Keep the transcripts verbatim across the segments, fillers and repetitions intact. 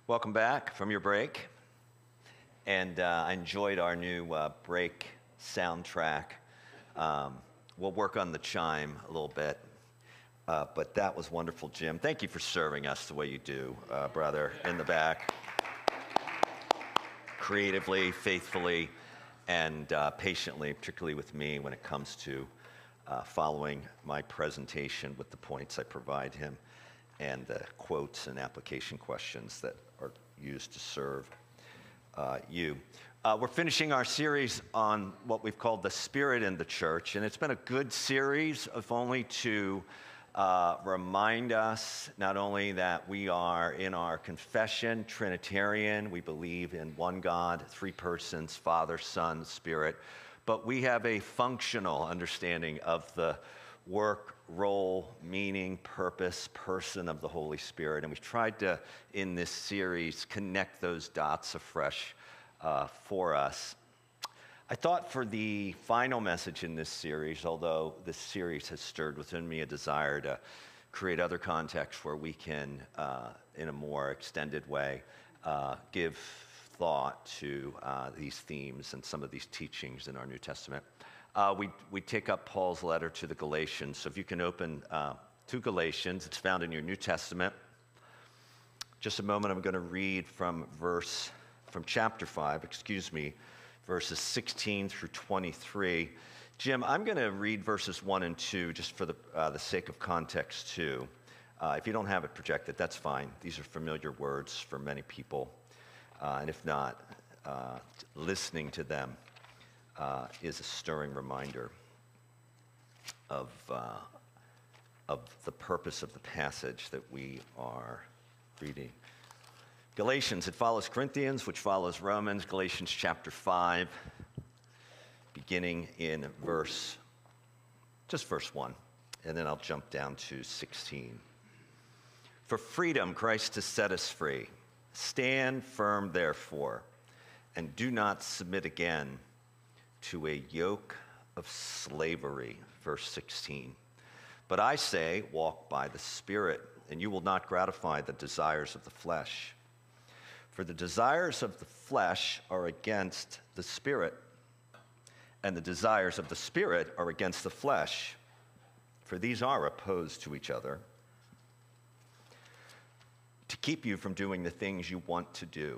Welcome back from your break. And uh, I enjoyed our new uh, break soundtrack. Um, we'll work on the chime a little bit. Uh, but that was wonderful, Jim. Thank you for serving us the way you do, uh, brother, in the back. Creatively, faithfully, and uh, patiently, particularly with me when it comes to uh, following my presentation with the points I provide him and the quotes and application questions that are used to serve uh, you. Uh, we're finishing our series on what we've called the Spirit in the Church, and it's been a good series, if only to uh, remind us not only that we are in our confession Trinitarian, we believe in one God, three persons, Father, Son, Spirit, but we have a functional understanding of the work, role, meaning, purpose, person of the Holy Spirit. And we've tried to, in this series, connect those dots afresh uh, for us. I thought for the final message in this series, although this series has stirred within me a desire to create other contexts where we can, uh, in a more extended way, uh, give thought to uh, these themes and some of these teachings in our New Testament. Uh, we, we take up Paul's letter to the Galatians. So if you can open uh, to Galatians, it's found in your New Testament. Just a moment, I'm going to read from verse, from chapter five, excuse me, verses sixteen through twenty-three. Jim, I'm going to read verses one and two just for the, uh, the sake of context too. Uh, if you don't have it projected, that's fine. These are familiar words for many people. Uh, and if not, uh, listening to them uh, is a stirring reminder of, uh, of the purpose of the passage that we are reading. Galatians, it follows Corinthians, which follows Romans. Galatians chapter five, beginning in verse, just verse one, and then I'll jump down to sixteen. For freedom Christ has set us free. Stand firm, therefore, and do not submit again to a yoke of slavery. Verse sixteen. But I say, walk by the Spirit, and you will not gratify the desires of the flesh. For the desires of the flesh are against the Spirit, and the desires of the Spirit are against the flesh. For these are opposed to each other, to keep you from doing the things you want to do.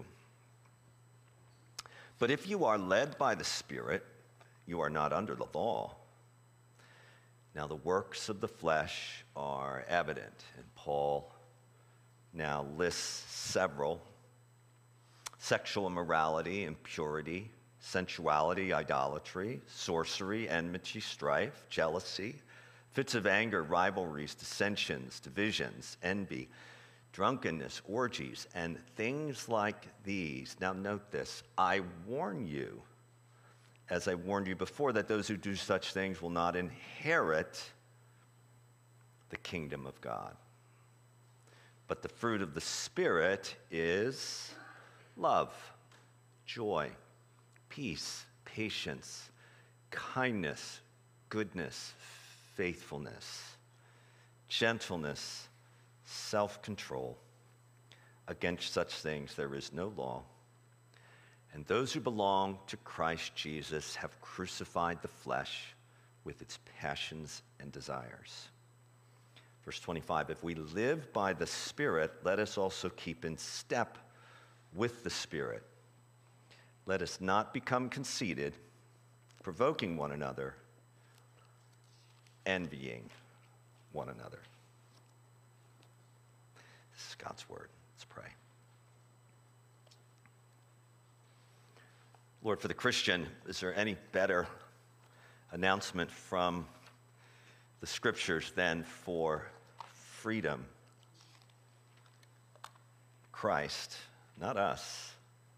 But if you are led by the Spirit, you are not under the law. Now the works of the flesh are evident, and Paul now lists several: sexual immorality, impurity, sensuality, idolatry, sorcery, enmity, strife, jealousy, fits of anger, rivalries, dissensions, divisions, envy, drunkenness, orgies, and things like these. Now note this: I warn you, as I warned you before, that those who do such things will not inherit the kingdom of God. But the fruit of the Spirit is love, joy, peace, patience, kindness, goodness, faithfulness, gentleness, self-control. Against such things there is no law. And those who belong to Christ Jesus have crucified the flesh with its passions and desires. Verse twenty-five, if we live by the Spirit, let us also keep in step with the Spirit. Let us not become conceited, provoking one another, envying one another. This is God's word. Let's pray. Lord, for the Christian, is there any better announcement from the Scriptures than for freedom? Christ, not us,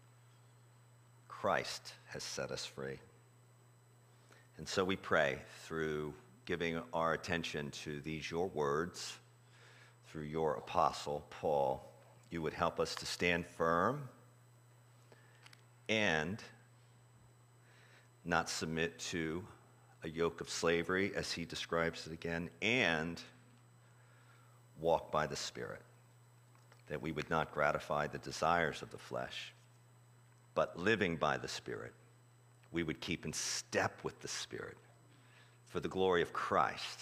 Christ has set us free. And so we pray, through giving our attention to these your words, through your apostle, Paul, you would help us to stand firm and not submit to a yoke of slavery, as he describes it again, and walk by the Spirit. that we would not gratify the desires of the flesh, but living by the Spirit, we would keep in step with the Spirit for the glory of Christ,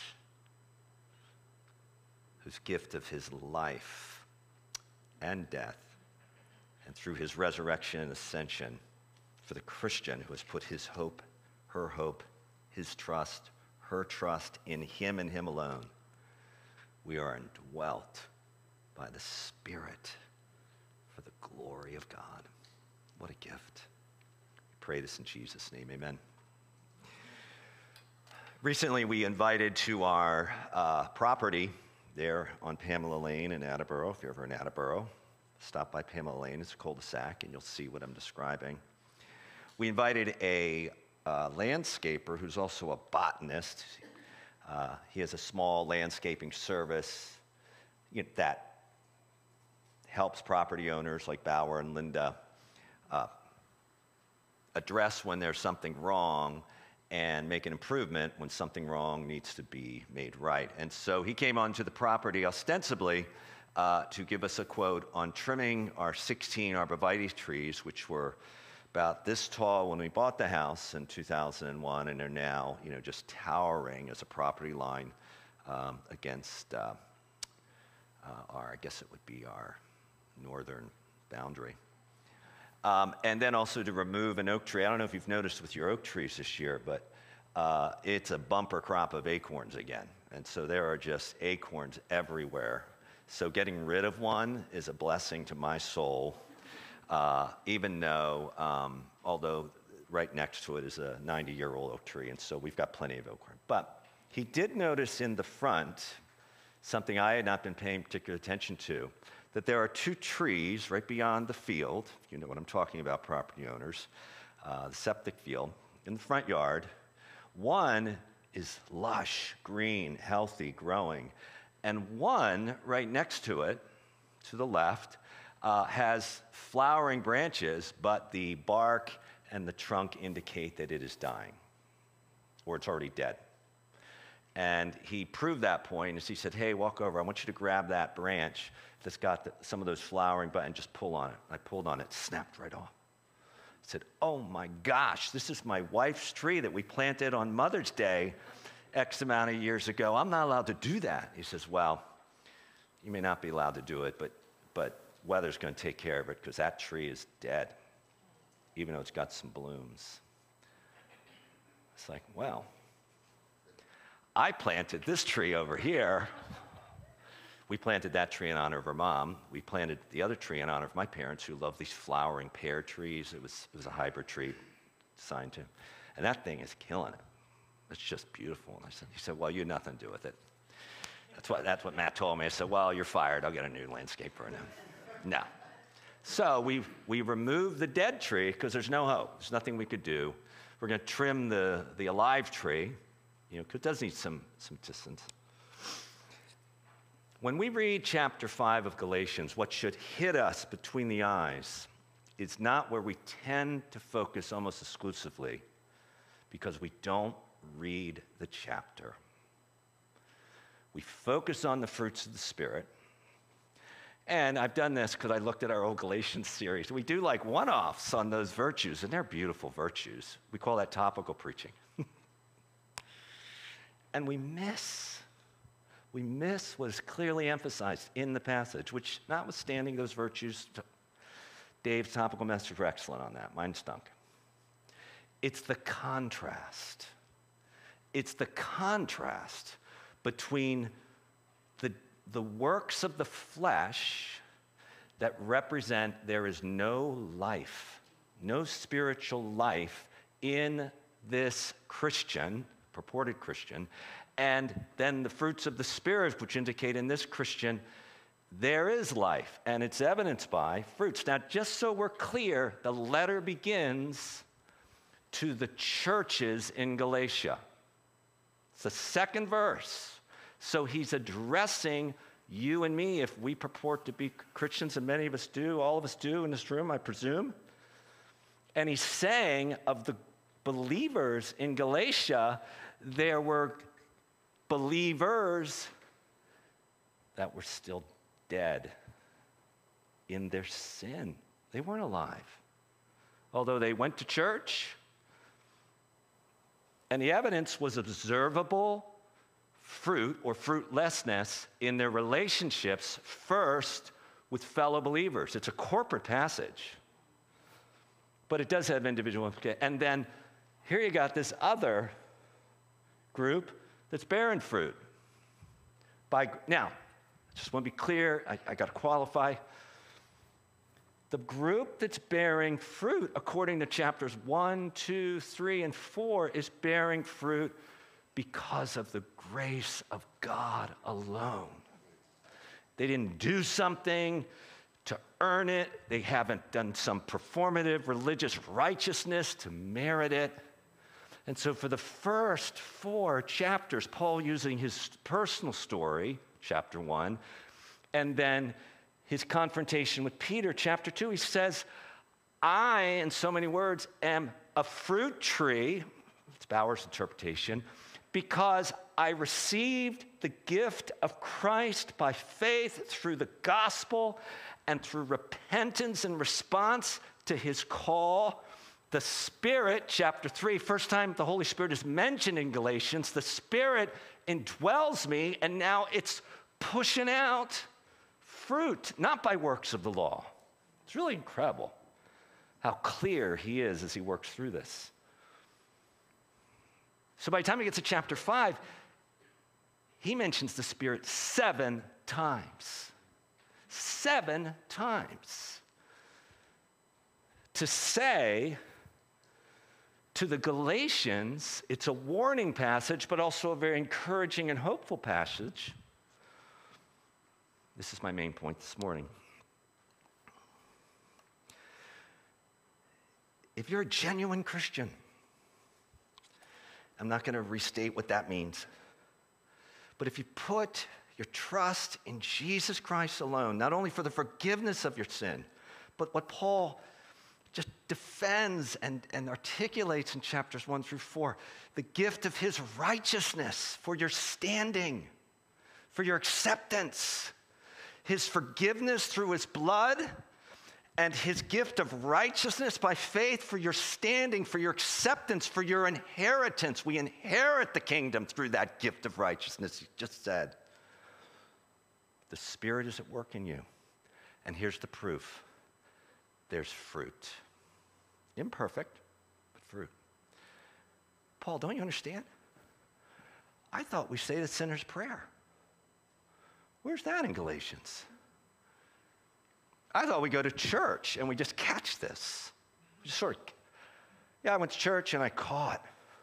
whose gift of his life and death, and through his resurrection and ascension, for the Christian who has put his hope, her hope, his trust, her trust in him and him alone, we are indwelt by the Spirit for the glory of God. What a gift. We pray this in Jesus' name, amen. Recently, we invited to our uh, property there on Pamela Lane in Attleboro. If you're ever in Attleboro, stop by Pamela Lane. It's a cul-de-sac, and you'll see what I'm describing. We invited a uh, landscaper who's also a botanist. Uh, he has a small landscaping service you know, that helps property owners like Bauer and Linda uh, address when there's something wrong and make an improvement when something wrong needs to be made right. And so he came onto the property ostensibly uh, to give us a quote on trimming our sixteen arborvitae trees, which were about this tall when we bought the house in two thousand one, and are now, you know, just towering as a property line um, against uh, uh, our, I guess it would be our northern boundary. Um, and then also to remove an oak tree. I don't know if you've noticed with your oak trees this year, but uh, it's a bumper crop of acorns again. And so there are just acorns everywhere. So getting rid of one is a blessing to my soul, uh, even though, um, although right next to it is a ninety-year-old oak tree, and so we've got plenty of acorn. But he did notice in the front something I had not been paying particular attention to, that there are two trees right beyond the field, you know what I'm talking about, property owners, uh, the septic field, in the front yard. One is lush, green, healthy, growing, and one right next to it, to the left, uh, has flowering branches, but the bark and the trunk indicate that it is dying, or it's already dead. And he proved that point as he said, hey, walk over. I want you to grab that branch that's got the, some of those flowering, but and just pull on it. I pulled on it, snapped right off. I said, oh my gosh, this is my wife's tree that we planted on Mother's Day X amount of years ago. I'm not allowed to do that. He says, well, you may not be allowed to do it, but, but weather's going to take care of it because that tree is dead, even though it's got some blooms. It's like, well, I planted this tree over here. We planted that tree in honor of her mom. We planted the other tree in honor of my parents who love these flowering pear trees. It was, it was a hybrid tree assigned to him. And that thing is killing it. It's just beautiful. And I said, he said, well, you had nothing to do with it. That's what, that's what Matt told me. I said, well, you're fired. I'll get a new landscaper now. No. So we, we removed the dead tree because there's no hope. There's nothing we could do. We're going to trim the, the alive tree, you know, because it does need some, some distance. When we read chapter five of Galatians, what should hit us between the eyes is not where we tend to focus almost exclusively because we don't read the chapter. We focus on the fruits of the Spirit. And I've done this because I looked at our old Galatians series. We do like one-offs on those virtues, and they're beautiful virtues. We call that topical preaching. And we miss, we miss what is clearly emphasized in the passage, which notwithstanding those virtues, Dave's topical messages were excellent on that. Mine stunk. It's the contrast. It's the contrast between the, the works of the flesh that represent there is no life, no spiritual life in this Christian, purported Christian, and then the fruits of the Spirit, which indicate in this Christian, there is life, and it's evidenced by fruits. Now, just so we're clear, the letter begins to the churches in Galatia. It's the second verse. So he's addressing you and me if we purport to be Christians, and many of us do, all of us do in this room, I presume. And he's saying of the believers in Galatia, there were believers that were still dead in their sin. They weren't alive. Although they went to church, and the evidence was observable fruit or fruitlessness in their relationships, first with fellow believers. It's a corporate passage, but it does have individual implications. And then here you got this other group that's bearing fruit. By now, I just want to be clear, I, I got to qualify. The group that's bearing fruit, according to chapters one, two, three, and four, is bearing fruit because of the grace of God alone. They didn't do something to earn it. They haven't done some performative religious righteousness to merit it. And so for the first four chapters, Paul using his personal story, chapter one, and then his confrontation with Peter, chapter two, he says, I, in so many words, am a fruit tree, it's Bauer's interpretation, because I received the gift of Christ by faith through the gospel and through repentance in response to his call. The Spirit, chapter three, first time the Holy Spirit is mentioned in Galatians, the Spirit indwells me, and now it's pushing out fruit, not by works of the law. It's really incredible how clear he is as he works through this. So by the time he gets to chapter five, he mentions the Spirit seven times. Seven times. To say to the Galatians, it's a warning passage, but also a very encouraging and hopeful passage. This is my main point this morning. If you're a genuine Christian, I'm not going to restate what that means, but if you put your trust in Jesus Christ alone, not only for the forgiveness of your sin, but what Paul just defends and, and articulates in chapters one through four, the gift of his righteousness for your standing, for your acceptance, his forgiveness through his blood, and his gift of righteousness by faith for your standing, for your acceptance, for your inheritance. We inherit the kingdom through that gift of righteousness, he just said. The Spirit is at work in you. And here's the proof. There's fruit. Imperfect, but fruit. Paul, don't you understand? I thought we say the sinner's prayer. Where's that in Galatians? I thought we go to church and we just catch this. We just sort of, yeah, I went to church and I caught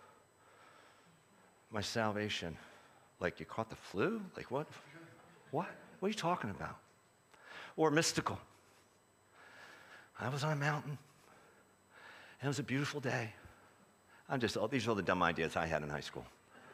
my salvation. Like, you caught the flu? Like, what? What? What are you talking about? Or mystical. I was on a mountain, and it was a beautiful day. I'm just, oh, these are all the dumb ideas I had in high school.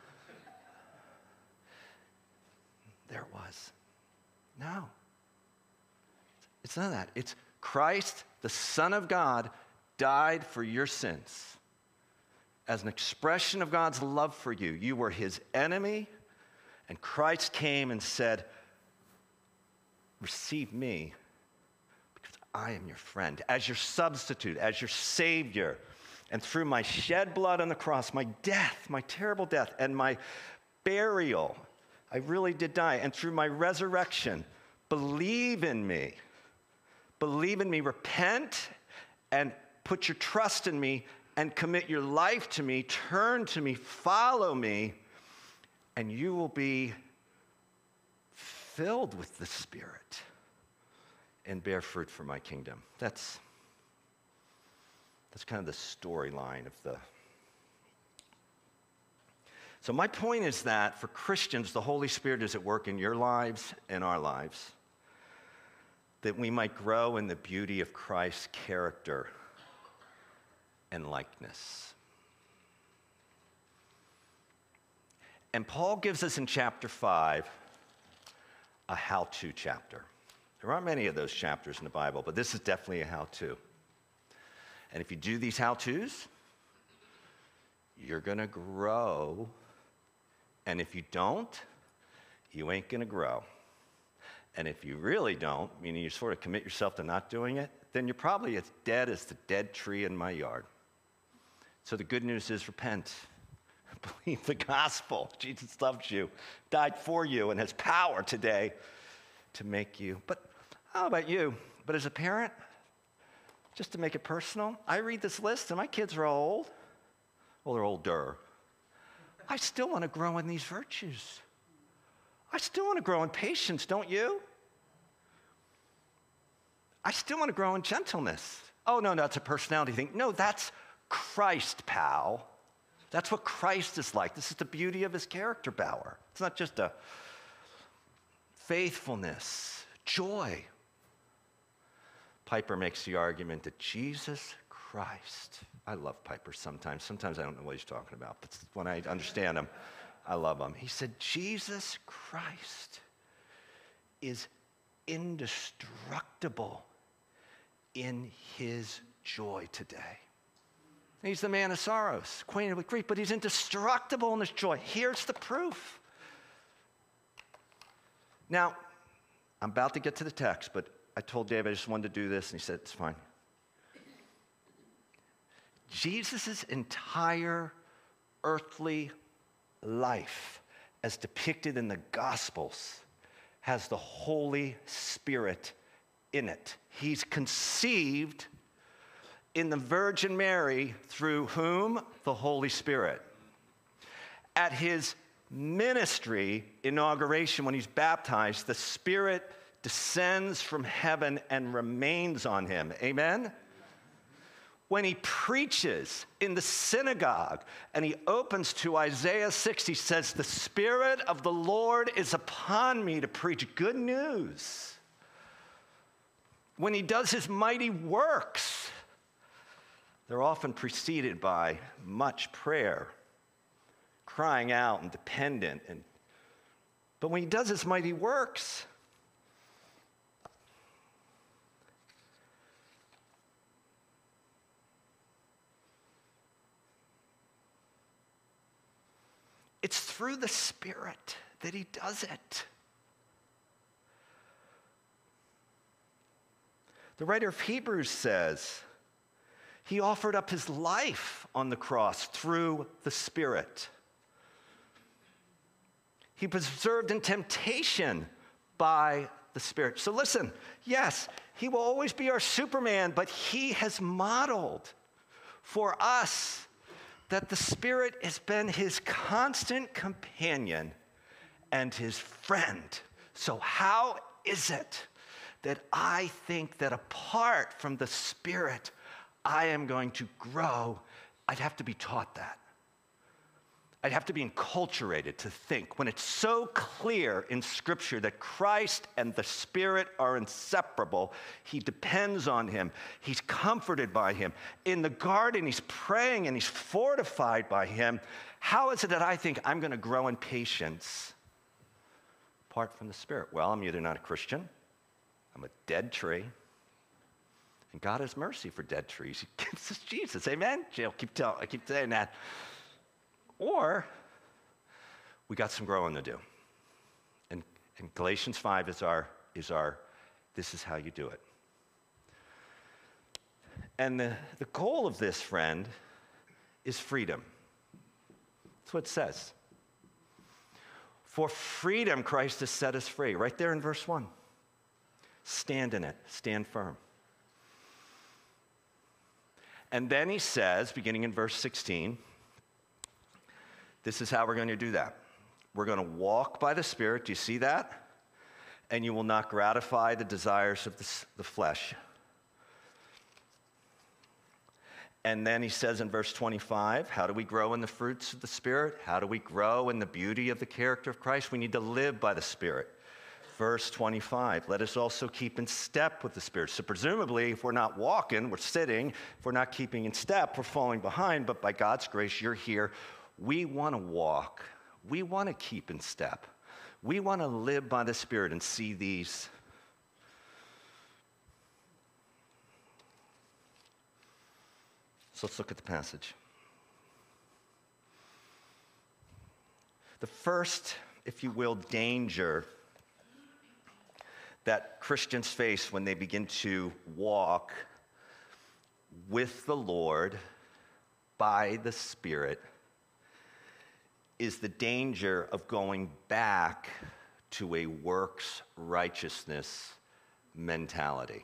There it was. No. It's none of that. It's Christ, the Son of God, died for your sins as an expression of God's love for you. You were his enemy, and Christ came and said, receive me because I am your friend, as your substitute, as your Savior. And through my shed blood on the cross, my death, my terrible death, and my burial, I really did die. And through my resurrection, believe in me. Believe in me, repent, and put your trust in me, and commit your life to me, turn to me, follow me, and you will be filled with the Spirit and bear fruit for my kingdom. That's, that's kind of the storyline of the... So my point is that for Christians, the Holy Spirit is at work in your lives and our lives, that we might grow in the beauty of Christ's character and likeness. And Paul gives us in chapter five a how-to chapter. There aren't many of those chapters in the Bible, but this is definitely a how-to. And if you do these how-tos, you're going to grow. And if you don't, you ain't going to grow. And if you really don't, meaning you sort of commit yourself to not doing it, then you're probably as dead as the dead tree in my yard. So the good news is repent. Believe the gospel. Jesus loves you, died for you, and has power today to make you. But how about you? But as a parent, just to make it personal, I read this list and my kids are all old. Well, they're older. I still want to grow in these virtues. I still want to grow in patience, don't you? I still want to grow in gentleness. Oh, no, no, that's a personality thing. No, that's Christ, pal. That's what Christ is like. This is the beauty of his character power. It's not just a faithfulness, joy. Piper makes the argument that Jesus Christ, I love Piper sometimes. Sometimes I don't know what he's talking about, but when I understand him, I love him. He said, Jesus Christ is indestructible in his joy today. He's the man of sorrows, acquainted with grief, but he's indestructible in his joy. Here's the proof. Now, I'm about to get to the text, but I told David I just wanted to do this, and he said, it's fine. Jesus' entire earthly life, as depicted in the Gospels, has the Holy Spirit in it. He's conceived in the Virgin Mary through whom? The Holy Spirit. At his ministry inauguration, when he's baptized, the Spirit descends from heaven and remains on him. Amen? When he preaches in the synagogue and he opens to Isaiah six, he says, the Spirit of the Lord is upon me to preach good news. When he does his mighty works, they're often preceded by much prayer, crying out and dependent. And, but when he does his mighty works, it's through the Spirit that he does it. The writer of Hebrews says he offered up his life on the cross through the Spirit. He was preserved in temptation by the Spirit. So listen, yes, he will always be our Superman, but he has modeled for us that the Spirit has been his constant companion and his friend. So how is it that I think that apart from the Spirit, I am going to grow? I'd have to be taught that. I'd have to be enculturated to think, when it's so clear in Scripture that Christ and the Spirit are inseparable, he depends on him, he's comforted by him. In the garden, he's praying and he's fortified by him. How is it that I think I'm going to grow in patience apart from the Spirit? Well, I'm either not a Christian, I'm a dead tree, and God has mercy for dead trees. He gives us Jesus, amen? I'll keep tell, I keep saying that. Or we got some growing to do. And, and Galatians five is our, is our, this is how you do it. And the, the goal of this, friend, is freedom. That's what it says. For freedom, Christ has set us free. Right there in verse one. Stand in it. Stand firm. And then he says, beginning in verse sixteen, this is how we're going to do that. We're going to walk by the Spirit. Do you see that? And you will not gratify the desires of the, the flesh. And then he says in verse twenty-five, how do we grow in the fruits of the Spirit? How do we grow in the beauty of the character of Christ? We need to live by the Spirit. Verse twenty-five, let us also keep in step with the Spirit. So presumably, if we're not walking, we're sitting. If we're not keeping in step, we're falling behind. But by God's grace, you're here. We want to walk. We want to keep in step. We want to live by the Spirit and see these. So let's look at the passage. The first, if you will, danger that Christians face when they begin to walk with the Lord by the Spirit is the danger of going back to a works righteousness mentality.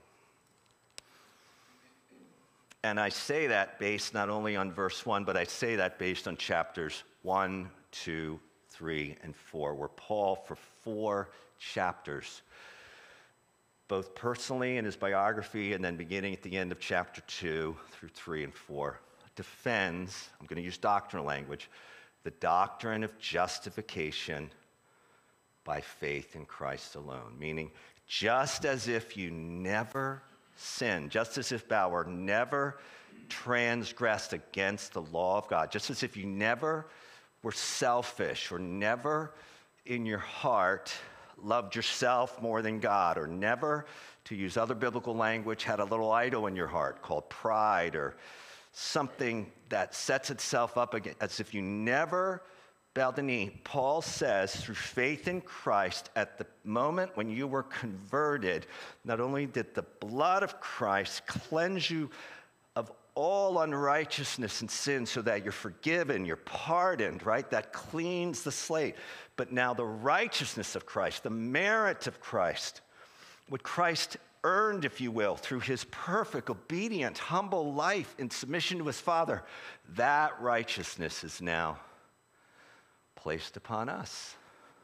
And I say that based not only on verse one, but I say that based on chapters one, two, three, and four, where Paul, for four chapters, both personally in his biography and then beginning at the end of chapter two through three and four, defends, I'm going to use doctrinal language, the doctrine of justification by faith in Christ alone. Meaning, just as if you never sinned, just as if Bauer never transgressed against the law of God, just as if you never were selfish or never in your heart loved yourself more than God, or never, to use other biblical language, had a little idol in your heart called pride, or something that sets itself up against, as if you never bowed the knee. Paul says, through faith in Christ, at the moment when you were converted, not only did the blood of Christ cleanse you of all unrighteousness and sin so that you're forgiven, you're pardoned, right? That cleans the slate. But now the righteousness of Christ, the merit of Christ, what Christ earned, if you will, through his perfect, obedient, humble life in submission to his Father, that righteousness is now placed upon us.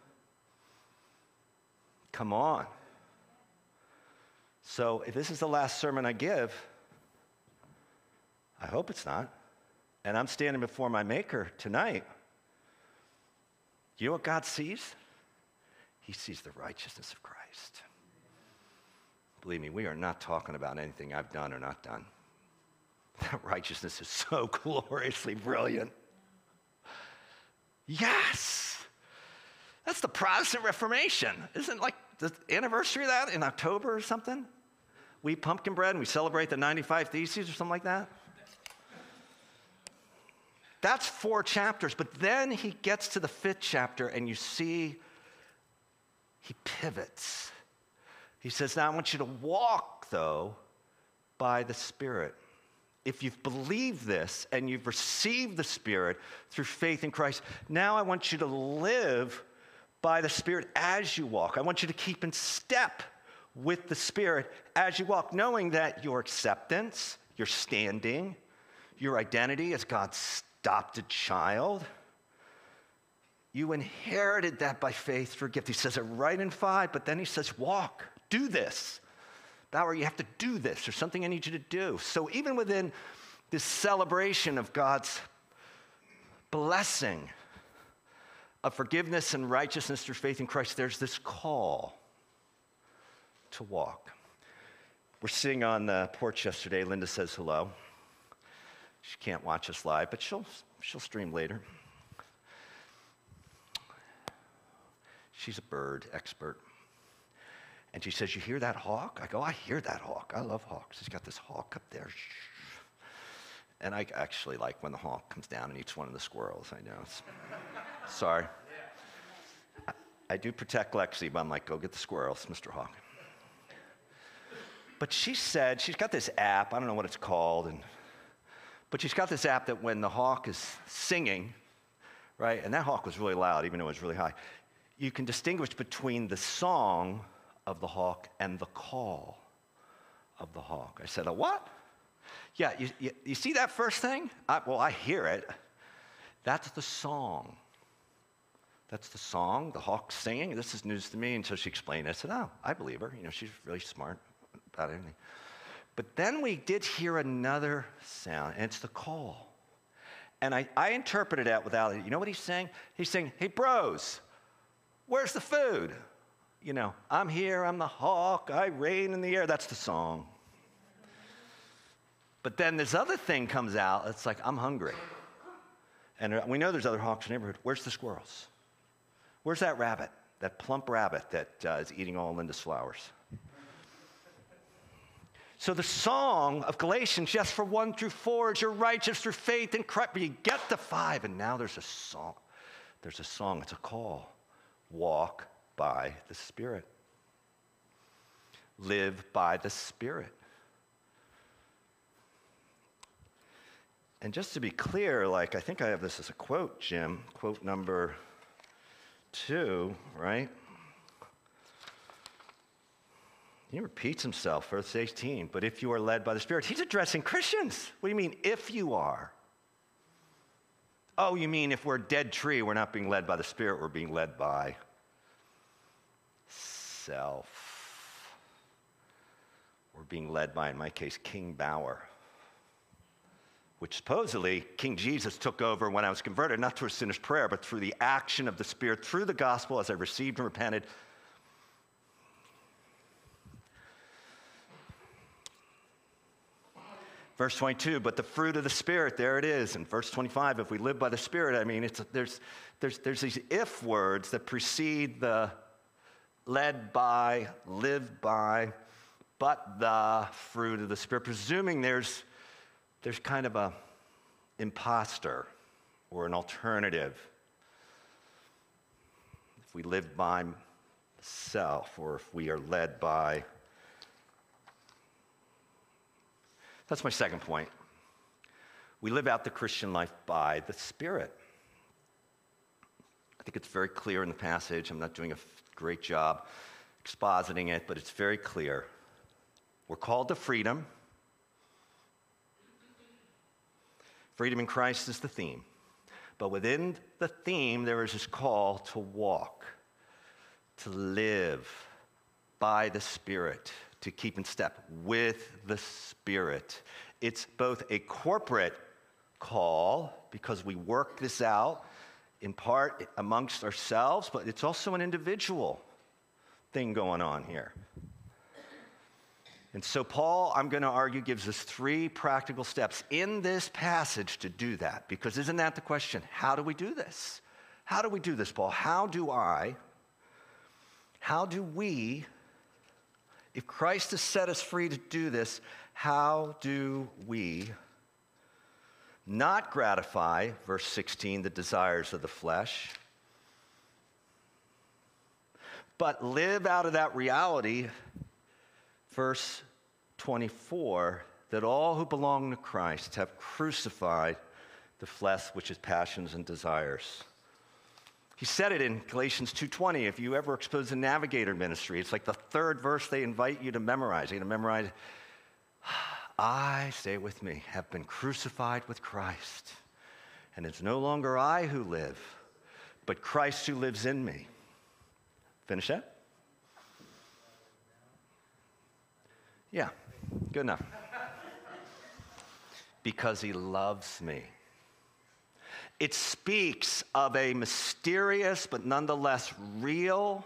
Come on. So if this is the last sermon I give, I hope it's not, and I'm standing before my Maker tonight, you know what God sees? He sees the righteousness of Christ. Believe me, we are not talking about anything I've done or not done. That righteousness is so gloriously brilliant. Yes! That's the Protestant Reformation. Isn't it like the anniversary of that in October or something? We eat pumpkin bread and we celebrate the ninety-five Theses or something like that? That's four chapters, but then he gets to the fifth chapter and you see he pivots. He says, now I want you to walk, though, by the Spirit. If you've believed this and you've received the Spirit through faith in Christ, now I want you to live by the Spirit as you walk. I want you to keep in step with the Spirit as you walk, knowing that your acceptance, your standing, your identity as God's adopted child, you inherited that by faith through gift. He says it right in five, but then he says, walk, do this. Bauer, you have to do this. There's something I need you to do. So even within this celebration of God's blessing of forgiveness and righteousness through faith in Christ, there's this call to walk. We're sitting on the porch yesterday. Linda says hello. She can't watch us live, but she'll she'll stream later. She's a bird expert. And she says, you hear that hawk? I go, I hear that hawk. I love hawks. He's got this hawk up there. And I actually like when the hawk comes down and eats one of the squirrels. I know. It's, sorry. I, I do protect Lexi, but I'm like, go get the squirrels, Mister Hawk. But she said, she's got this app. I don't know what it's called. and But she's got this app that when the hawk is singing, right, and that hawk was really loud, even though it was really high, you can distinguish between the song of the hawk and the call of the hawk. I said, a what? Yeah, you, you, you see that first thing? I, well, I hear it. That's the song. That's the song, the hawk singing. This is news to me until she explained it. I said, oh, I believe her. You know, she's really smart about everything. But then we did hear another sound, and it's the call. And I, I interpreted that without it. You know what he's saying? He's saying, hey, bros, where's the food? You know, I'm here, I'm the hawk, I reign in the air. That's the song. But then this other thing comes out. It's like, I'm hungry. And we know there's other hawks in the neighborhood. Where's the squirrels? Where's that rabbit, that plump rabbit that uh, is eating all Linda's flowers? So the song of Galatians, just for one through four, is you're righteous through faith in Christ. But you get to five, and now there's a song. There's a song. It's a call. Walk by the Spirit. live by the Spirit. And just to be clear, like, I think I have this as a quote, Jim, quote number two, right? He repeats himself, verse eighteen, but if you are led by the Spirit, he's addressing Christians. What do you mean, if you are? Oh, you mean if we're a dead tree, we're not being led by the Spirit, we're being led by self. We're being led by, in my case, King Bauer, which supposedly King Jesus took over when I was converted, not through a sinner's prayer, but through the action of the Spirit, through the gospel as I received and repented. Verse twenty-two, but the fruit of the Spirit, there it is. And verse twenty-five, if we live by the Spirit, I mean, it's, there's, there's, there's these if words that precede the led by, live by, but the fruit of the Spirit, presuming there's, there's kind of a imposter or an alternative. If we live by self, or if we are led by. That's my second point. We live out the Christian life by the Spirit. I think it's very clear in the passage. I'm not doing a great job expositing it, but it's very clear. We're called to freedom. Freedom in Christ is the theme. But within the theme, there is this call to walk, to live by the Spirit, to keep in step with the Spirit. It's both a corporate call, because we work this out in part amongst ourselves, but it's also an individual thing going on here. And so Paul, I'm going to argue, gives us three practical steps in this passage to do that. Because isn't that the question? How do we do this? How do we do this, Paul? How do I, how do we, if Christ has set us free to do this, how do we not gratify, verse sixteen, the desires of the flesh, but live out of that reality, verse twenty-four, that all who belong to Christ have crucified the flesh, which is passions and desires. He said it in Galatians two twenty. If you ever expose the Navigator ministry, it's like the third verse they invite you to memorize. You're going to memorize, I, say it with me, have been crucified with Christ. And it's no longer I who live, but Christ who lives in me. Finish that? Yeah, good enough. Because he loves me. It speaks of a mysterious but nonetheless real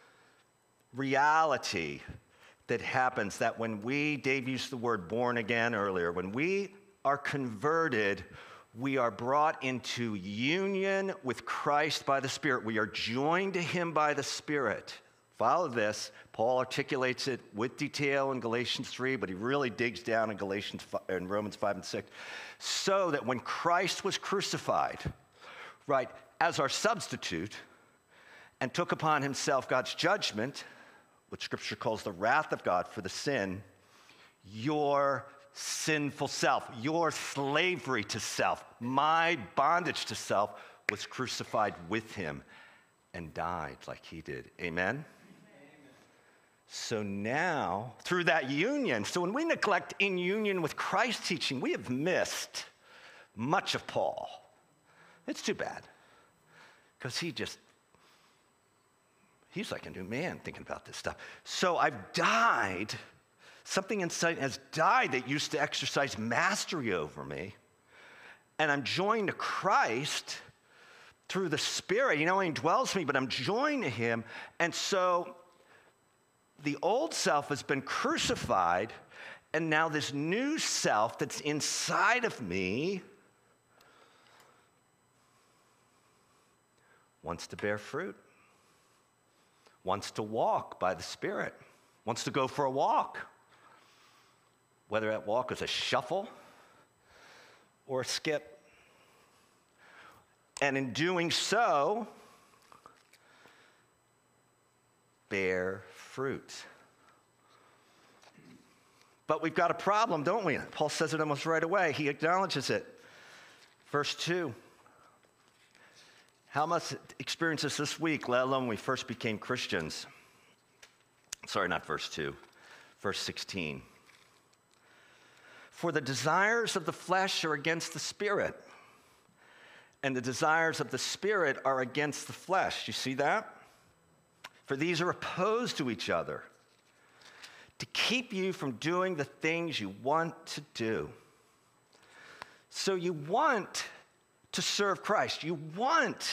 reality that happens, that when we, Dave used the word born again earlier, when we are converted, we are brought into union with Christ by the Spirit. We are joined to him by the Spirit. Follow this. Paul articulates it with detail in Galatians three, but he really digs down in Galatians in Romans five and six. So that when Christ was crucified, right, as our substitute, and took upon himself God's judgment, what Scripture calls the wrath of God for the sin, your sinful self, your slavery to self, my bondage to self, was crucified with him and died like he did. Amen? So now, through that union, so when we neglect in union with Christ's teaching, we have missed much of Paul. It's too bad, because he just, he's like a new man thinking about this stuff. So I've died, something inside has died that used to exercise mastery over me, and I'm joined to Christ through the Spirit. You know, he indwells me, but I'm joined to him, and so the old self has been crucified, and now this new self that's inside of me wants to bear fruit, wants to walk by the Spirit, wants to go for a walk, whether that walk is a shuffle or a skip. And in doing so, bear fruit. But we've got a problem, don't we? Paul says it almost right away. He acknowledges it. Verse two. How much experiences this week, let alone when we first became Christians? Sorry, not verse two. Verse sixteen. For the desires of the flesh are against the spirit, and the desires of the spirit are against the flesh. You see that? For these are opposed to each other, to keep you from doing the things you want to do. So you want to serve Christ. You want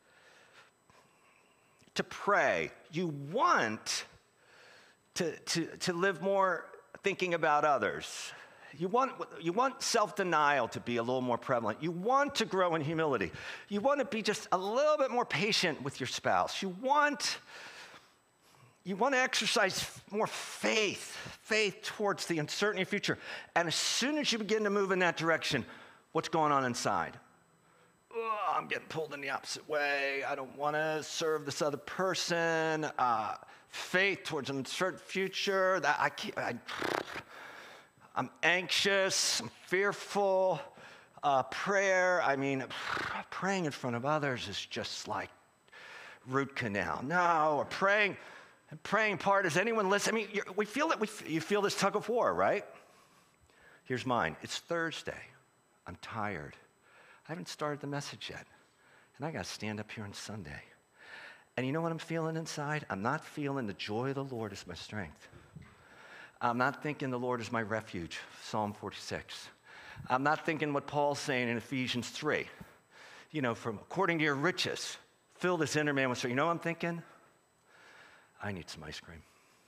to pray. You want to, to, to live more thinking about others. You want, you want self-denial to be a little more prevalent. You want to grow in humility. You want to be just a little bit more patient with your spouse. You want, you want to exercise more faith, faith towards the uncertain future. And as soon as you begin to move in that direction, what's going on inside? Oh, I'm getting pulled in the opposite way. I don't want to serve this other person. Uh, faith towards an uncertain future. That I can't. I, I'm anxious. I'm fearful. Uh, prayer. I mean, praying in front of others is just like root canal. No, or praying. Praying part. Is anyone listening? I mean, you're, we feel that we. You feel this tug of war, right? Here's mine. It's Thursday. I'm tired. I haven't started the message yet. And I got to stand up here on Sunday. And you know what I'm feeling inside? I'm not feeling the joy of the Lord as my strength. I'm not thinking the Lord is my refuge, Psalm forty-six. I'm not thinking what Paul's saying in Ephesians three. You know, from according to your riches, fill this inner man with strength. You know what I'm thinking? I need some ice cream.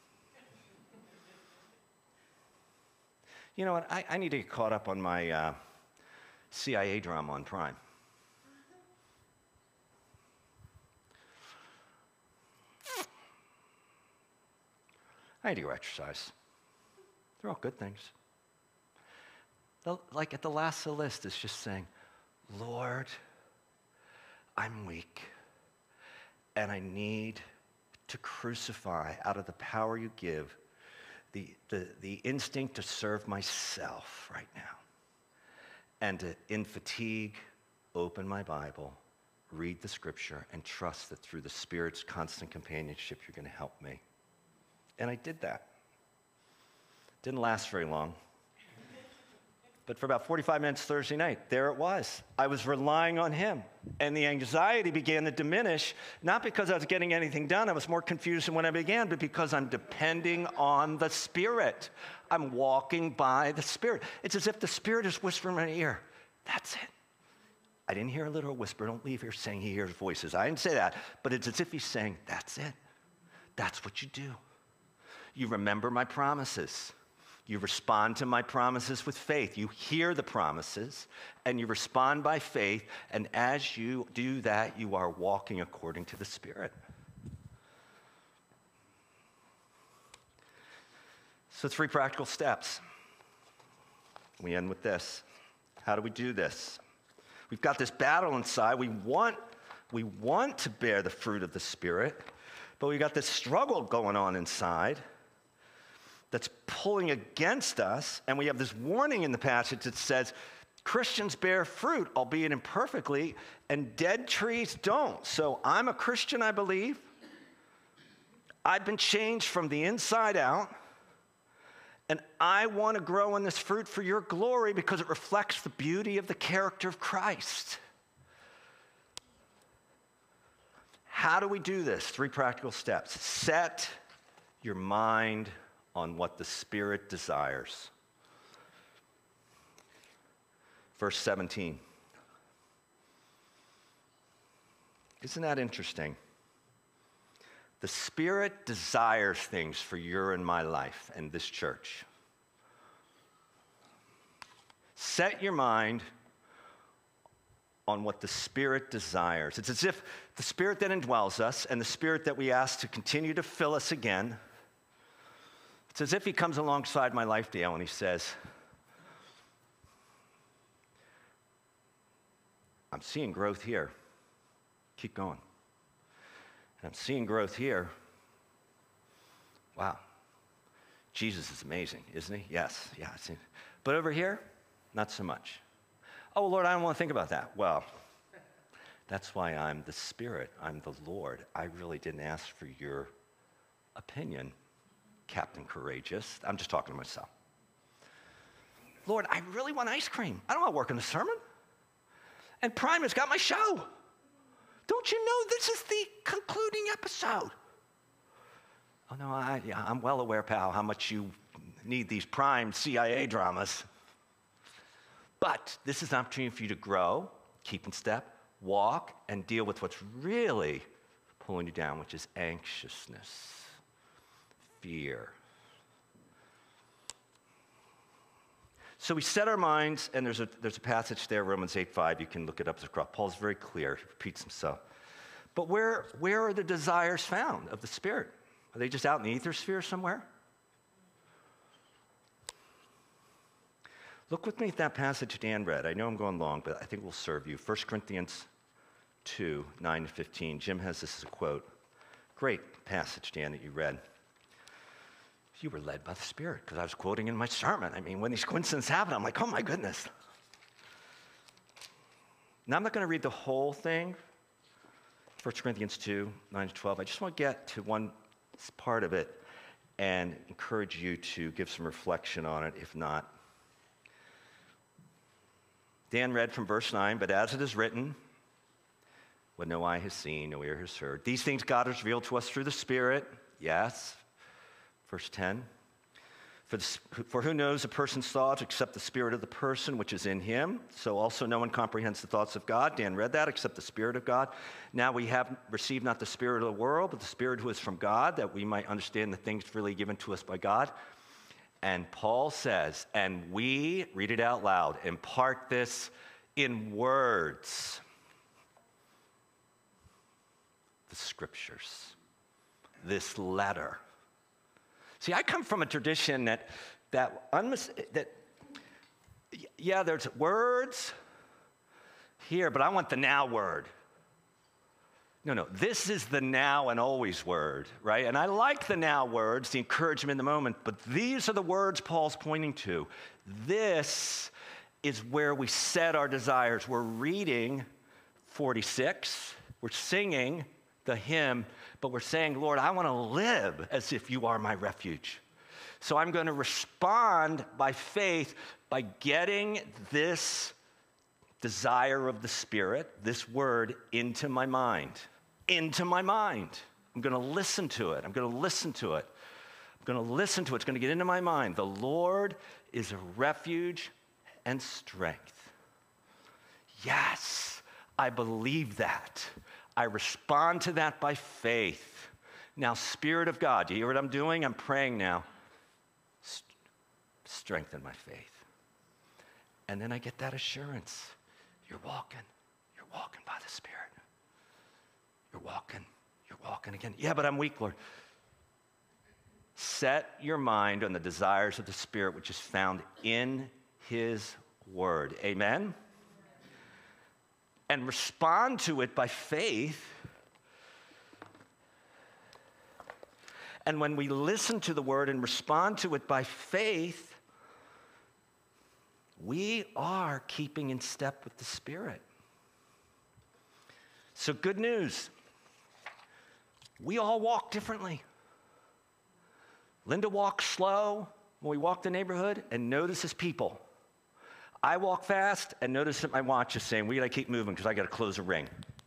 You know what? I, I need to get caught up on my uh, C I A drama on Prime. I need to go exercise. They're all good things. The, like at the last of the list, it's just saying, Lord, I'm weak, and I need to crucify out of the power you give the, the, the instinct to serve myself right now. And to, in fatigue, open my Bible, read the scripture, and trust that through the Spirit's constant companionship, you're going to help me. And I did that. Didn't last very long. But for about forty-five minutes Thursday night, there it was. I was relying on him. And the anxiety began to diminish, not because I was getting anything done. I was more confused than when I began, but because I'm depending on the Spirit. I'm walking by the Spirit. It's as if the Spirit is whispering in my ear. That's it. I didn't hear a literal whisper. Don't leave here saying he hears voices. I didn't say that. But it's as if he's saying, that's it. That's what you do. You remember my promises. You respond to my promises with faith. You hear the promises, and you respond by faith. And as you do that, you are walking according to the Spirit. So three practical steps. We end with this. How do we do this? We've got this battle inside. We want, we want to bear the fruit of the Spirit, but we've got this struggle going on inside that's pulling against us, and we have this warning in the passage that says, Christians bear fruit, albeit imperfectly, and dead trees don't. So I'm a Christian, I believe. I've been changed from the inside out, and I want to grow in this fruit for your glory because it reflects the beauty of the character of Christ. How do we do this? Three practical steps. Set your mind on what the Spirit desires. Verse seventeen. Isn't that interesting? The Spirit desires things for your and my life and this church. Set your mind on what the Spirit desires. It's as if the Spirit that indwells us and the Spirit that we ask to continue to fill us again, it's as if he comes alongside my life, Dale, and he says, I'm seeing growth here. Keep going. And I'm seeing growth here. Wow. Jesus is amazing, isn't he? Yes, yeah. But over here, not so much. Oh, Lord, I don't want to think about that. Well, that's why I'm the Spirit. I'm the Lord. I really didn't ask for your opinion, Captain Courageous. I'm just talking to myself. Lord, I really want ice cream. I don't want to work in the sermon. And Prime has got my show. Don't you know this is the concluding episode? Oh, no, I, yeah, I'm well aware, pal, how much you need these Prime C I A dramas. But this is an opportunity for you to grow, keep in step, walk, and deal with what's really pulling you down, which is anxiousness, fear. So we set our minds, and there's a, there's a passage there, Romans eight five, you can look it up as a cross. Paul's very clear, he repeats himself. But where, where are the desires found of the Spirit? Are they just out in the ether sphere somewhere? Look with me at that passage Dan read. I know I'm going long, but I think it will serve you. First Corinthians two, nine to fifteen. Jim has this as a quote. Great passage, Dan, that you read. You were led by the Spirit, because I was quoting in my sermon. I mean, when these coincidences happen, I'm like, oh my goodness. Now, I'm not going to read the whole thing, First Corinthians two, nine to twelve. I just want to get to one part of it and encourage you to give some reflection on it, if not. Dan read from verse nine, but as it is written, what no eye has seen, no ear has heard. These things God has revealed to us through the Spirit. Yes. Verse ten. For, the, for who knows a person's thoughts except the spirit of the person which is in him? So also no one comprehends the thoughts of God. Dan read that, except the Spirit of God. Now we have received not the spirit of the world, but the Spirit who is from God, that we might understand the things freely given to us by God. And Paul says, and we, read it out loud, impart this in words. The Scriptures. This letter. See, I come from a tradition that, that, unmis- that, yeah, there's words here, but I want the now word. No, no, this is the now and always word, right? And I like the now words, the encouragement in the moment, but these are the words Paul's pointing to. This is where we set our desires. We're reading forty-six, we're singing the hymn, but we're saying, Lord, I want to live as if you are my refuge. So I'm going to respond by faith by getting this desire of the Spirit, this word, into my mind. Into my mind. I'm going to listen to it. I'm going to listen to it. I'm going to listen to it. It's going to get into my mind. The Lord is a refuge and strength. Yes, I believe that. I respond to that by faith. Now, Spirit of God, do you hear what I'm doing? I'm praying now. St- strengthen my faith. And then I get that assurance. You're walking. You're walking by the Spirit. You're walking. You're walking again. Yeah, but I'm weak, Lord. Set your mind on the desires of the Spirit, which is found in His Word. Amen? And respond to it by faith. And when we listen to the Word and respond to it by faith, we are keeping in step with the Spirit. So good news. We all walk differently. Linda walks slow when we walk the neighborhood and notices people. I walk fast and notice that my watch is saying, we gotta keep moving because I gotta close a ring.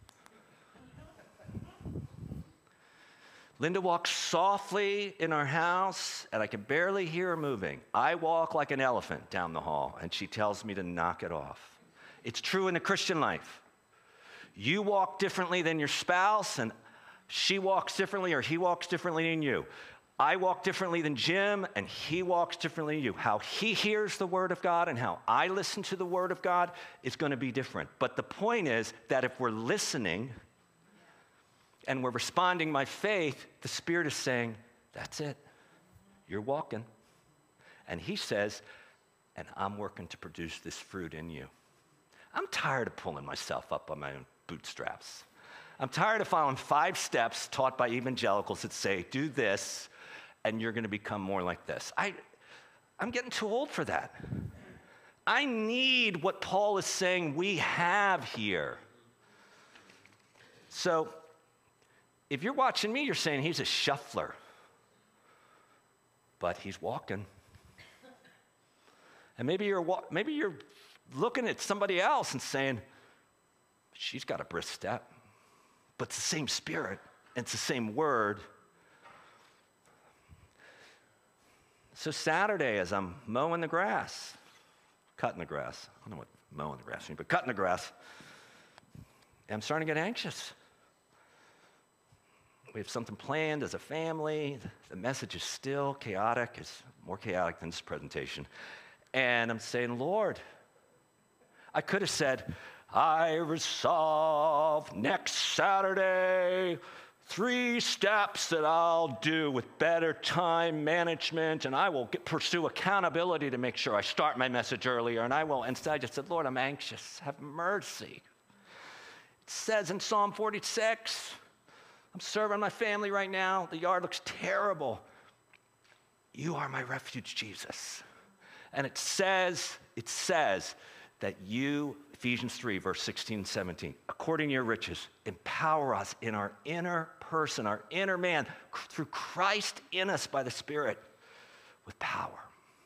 Linda walks softly in our house and I can barely hear her moving. I walk like an elephant down the hall and she tells me to knock it off. It's true in the Christian life. You walk differently than your spouse and she walks differently or he walks differently than you. I walk differently than Jim, and he walks differently than you. How he hears the Word of God and how I listen to the Word of God is going to be different. But the point is that if we're listening and we're responding by faith, the Spirit is saying, that's it. You're walking. And He says, and I'm working to produce this fruit in you. I'm tired of pulling myself up on my own bootstraps. I'm tired of following five steps taught by evangelicals that say, do this, and you're going to become more like this. I, I'm getting too old for that. I need what Paul is saying we have here. So if you're watching me, you're saying he's a shuffler. But he's walking. And maybe you're maybe you're looking at somebody else and saying, she's got a brisk step. But it's the same spirit, and it's the same word. So Saturday, as I'm mowing the grass, cutting the grass, I don't know what mowing the grass means, but cutting the grass, I'm starting to get anxious. We have something planned as a family. The message is still chaotic. It's more chaotic than this presentation. And I'm saying, Lord, I could have said, I resolve next Saturday three steps that I'll do with better time management, and I will get, pursue accountability to make sure I start my message earlier, and I will. Instead, I just said, Lord, I'm anxious. Have mercy. It says in Psalm forty-six, I'm serving my family right now. The yard looks terrible. You are my refuge, Jesus. And it says, it says that you, Ephesians three, verse sixteen and seventeen, according to your riches, empower us in our inner person, our inner man, through Christ in us by the Spirit, with power.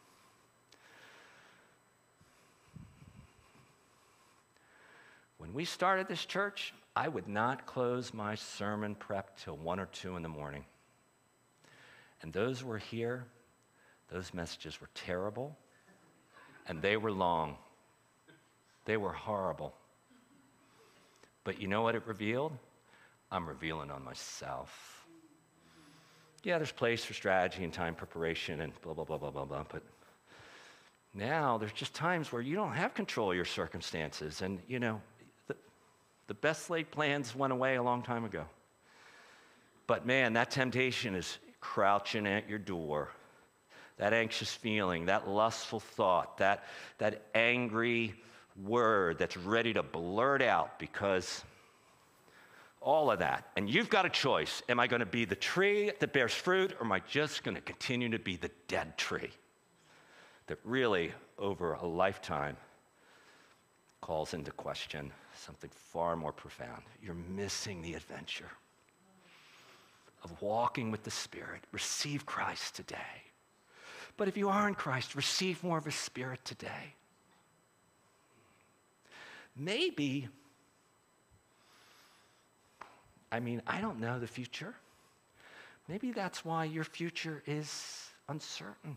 When we started this church, I would not close my sermon prep till one or two in the morning. And those were here, those messages were terrible, and they were long. They were horrible. But you know what it revealed? I'm revealing on myself. Yeah, there's place for strategy and time preparation and blah, blah, blah, blah, blah, blah. But now there's just times where you don't have control of your circumstances. And, you know, the, the best laid plans went away a long time ago. But, man, that temptation is crouching at your door. That anxious feeling, that lustful thought, that, that angry word that's ready to blurt out, because all of that. And you've got a choice. Am I going to be the tree that bears fruit, or am I just going to continue to be the dead tree that really, over a lifetime, calls into question something far more profound? You're missing the adventure of walking with the Spirit. Receive Christ today. But if you are in Christ, receive more of His Spirit today. Maybe, I mean, I don't know the future. Maybe that's why your future is uncertain.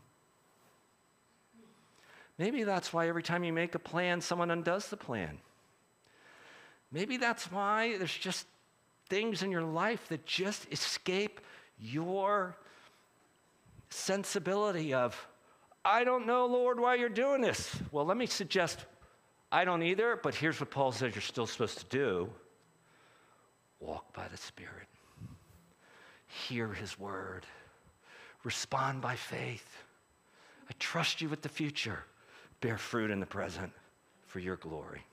Maybe that's why every time you make a plan, someone undoes the plan. Maybe that's why there's just things in your life that just escape your sensibility of, I don't know, Lord, why you're doing this. Well, let me suggest, I don't either, but here's what Paul says you're still supposed to do. Walk by the Spirit. Hear His word. Respond by faith. I trust you with the future. Bear fruit in the present for your glory.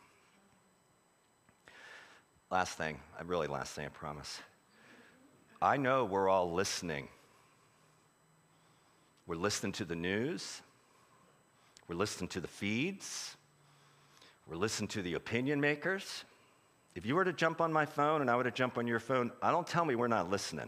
Last thing, really last thing, I promise. I know we're all listening. We're listening to the news. We're listening to the feeds. We're listening to the opinion makers. If you were to jump on my phone and I were to jump on your phone, I don't tell me we're not listening.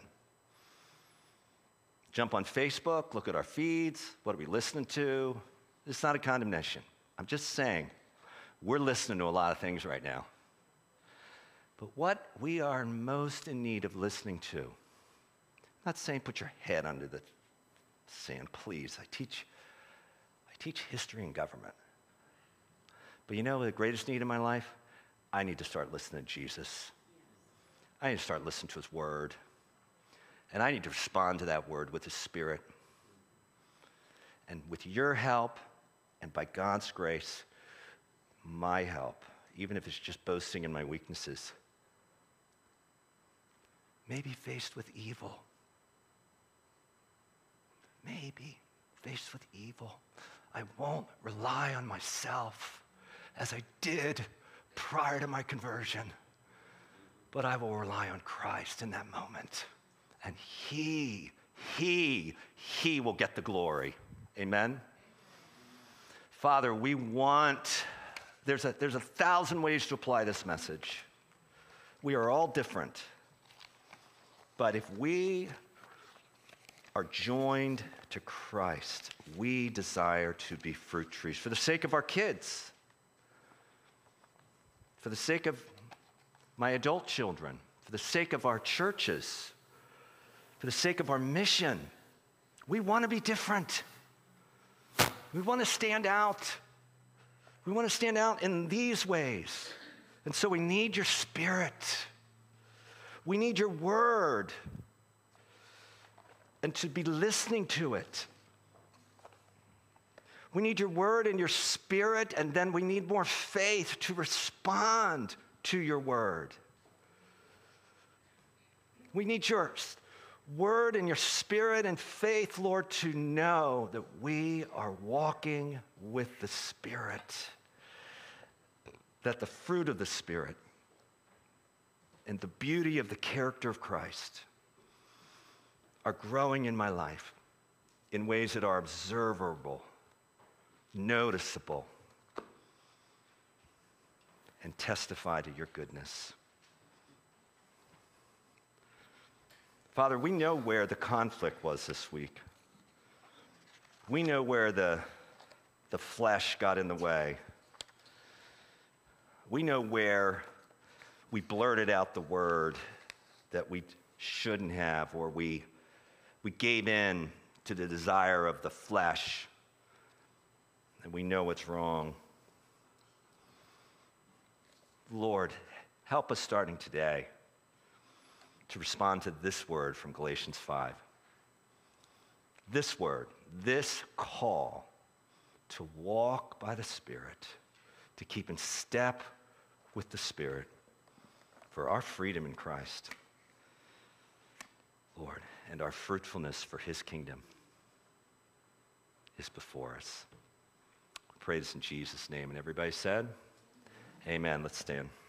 Jump on Facebook, look at our feeds. What are we listening to? It's not a condemnation. I'm just saying we're listening to a lot of things right now. But what we are most in need of listening to, I'm not saying put your head under the sand, please. I teach, I teach history and government. But you know the greatest need in my life? I need to start listening to Jesus. I need to start listening to His word. And I need to respond to that word with His Spirit. And with your help, and by God's grace, my help, even if it's just boasting in my weaknesses, maybe faced with evil, maybe faced with evil, I won't rely on myself as I did prior to my conversion, but I will rely on Christ in that moment. And He He, He will get the glory. Amen? Father, we want, there's a, there's a thousand ways to apply this message. We are all different. But if we are joined to Christ, we desire to be fruit trees for the sake of our kids, for the sake of my adult children, for the sake of our churches, for the sake of our mission. We want to be different. We want to stand out. We want to stand out in these ways. And so we need your Spirit. We need your word. And to be listening to it. We need your word and your Spirit, and then we need more faith to respond to your word. We need your word and your Spirit and faith, Lord, to know that we are walking with the Spirit, that the fruit of the Spirit and the beauty of the character of Christ are growing in my life in ways that are observable, noticeable, and testify to your goodness. Father, we know where the conflict was this week. We know where the, the flesh got in the way. We know where we blurted out the word that we shouldn't have, or we, we gave in to the desire of the flesh, and we know what's wrong. Lord, help us starting today to respond to this word from Galatians five. This word, this call to walk by the Spirit, to keep in step with the Spirit for our freedom in Christ, Lord, and our fruitfulness for his kingdom is before us. We pray this in Jesus' name. And everybody said, amen. Let's stand.